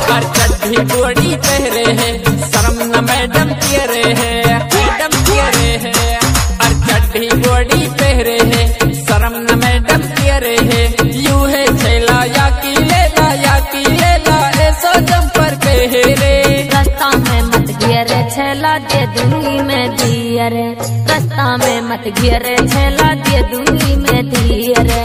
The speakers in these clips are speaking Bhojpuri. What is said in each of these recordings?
और चड्ढी बॉडी पहरे है, शर्म न मैडम तेरे है, मैडम तेरे है। और चड्ढी बॉडी पहरे है, शर्म न मैडम तेरे है। यू है छैला या की लेला ऐसो जंपर पहरे। रास्ता में मत घेरे छैला दे दूंगी मैं धीरे, रास्ता में मत घेरे छैला दे दूंगी मैं धीरे।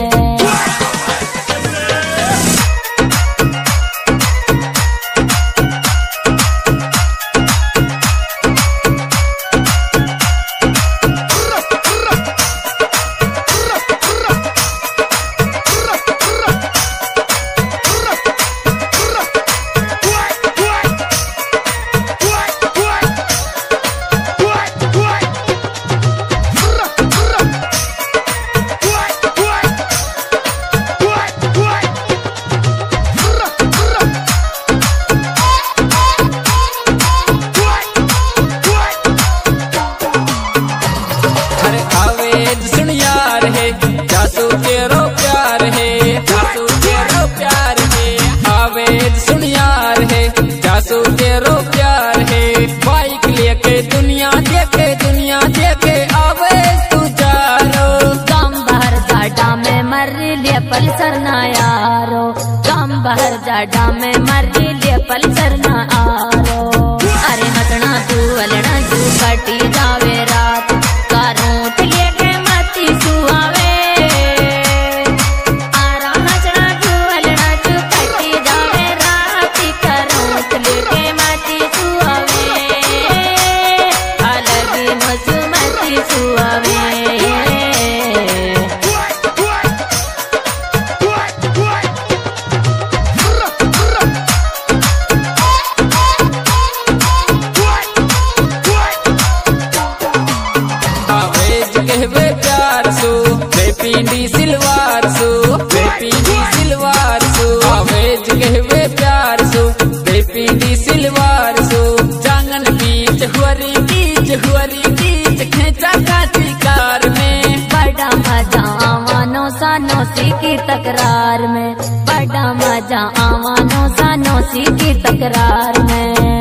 जासू तेरो प्यार है, जासू तेरो प्यार है। आवेद सुन यार है, जासू तेरो प्यार है। बाइक लेके दुनिया देखे आवेद तू जारो। काम बाहर जाडा में मर लिए पल्सर ना यारो, काम बाहर जाडा में मर लिए पल्सर ना आरो। अरे हटना तू अलना तू कटी जावे रात, कारोट लेके मती सुआवे। कहवे प्यार सो बेपींडी सिलवार सो, बेपींडी सिलवार सो। आवेज कहवे प्यार सो बेपींडी सिलवार सो। जांगन बीच हुअरी बीच खेचा काटी कार में। बड़ा मजा आवानो सानोसी की तकरार में, बड़ा मजा आवानो सानोसी की तकरार में।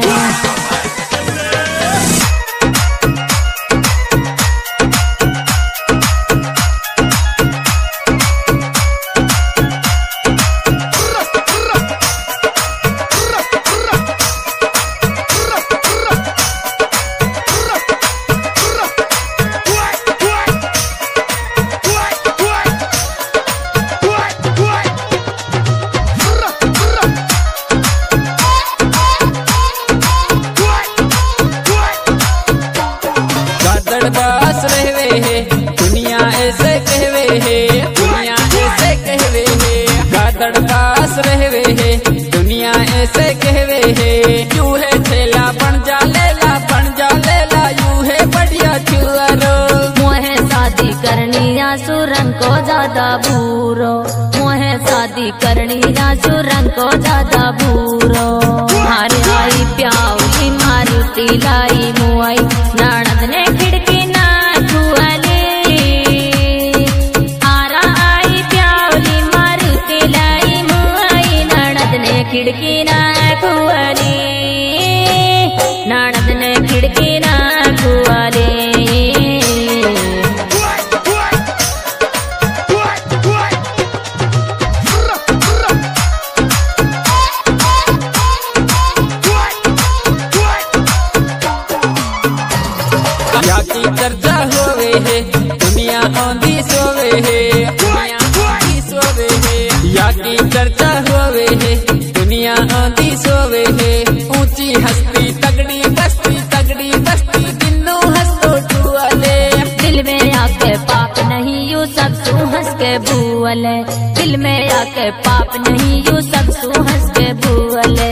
बास रहवे है, दुनिया ऐसे कहवे है, दुनिया ऐसे कहवे है। गादड़ बास रहवे है, दुनिया ऐसे कहवे है। यू है छैला बन जा लेला यू है बढ़िया छुअरो। मोहे शादी करनी या सुरन को ज्यादा बूरो, मोहे शादी करनी या सुरन को ज्यादा बूरो। मारे आई प्याउली मारुति लाई मुआई, ननद ने खिड़की ना खुआली। आरा आई प्याउली मारुति लाई मुआई, ननद ने खिड़की ना खुआली, ननद ने खिड़की ना खुआली। की चर्चा होवे है, दुनिया आंधी सोवे है, दुनिया आंधी सोवे है। या की चर्चा होवे है, दुनिया आंधी सोवे है। ऊंची हस्ती तगड़ी बस्ती दिनों हंसो टुअले। दिल में आके पाप नहीं यू सब सू हंस के भूले, दिल में आके पाप नहीं यू सब सू हंस के भूले।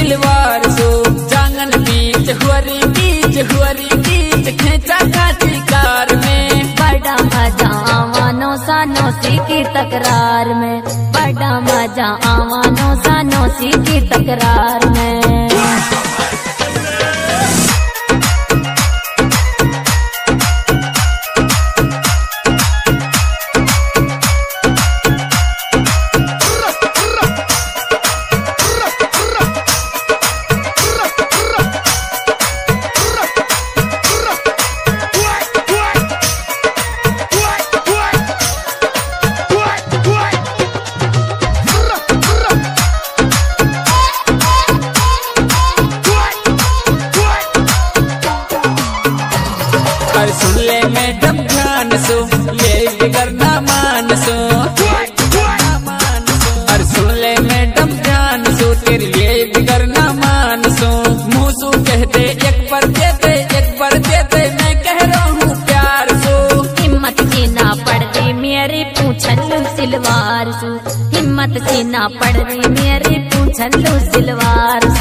सिलवार सो जांगन बीच हुअरी बीच खेचा खाची कार में बड़ा मजा आवानो सानो सी की तकरार में, बड़ा मजा आवानो सानो सी की तकरार में। और सुन ले मैडम ध्यान सो ये बिगड़ना मान सो, और सुन ले मैडम ध्यान सो तेरे लिए बिगड़ना मान सो। मुँह सू कहते एक बार देते मैं कह रहा हूँ प्यार सो। हिम्मत की ना पड़ रही मेरी पूछलू सिलवार सू, हिम्मत की ना पड़ रही मेरी पूछलू सिलवार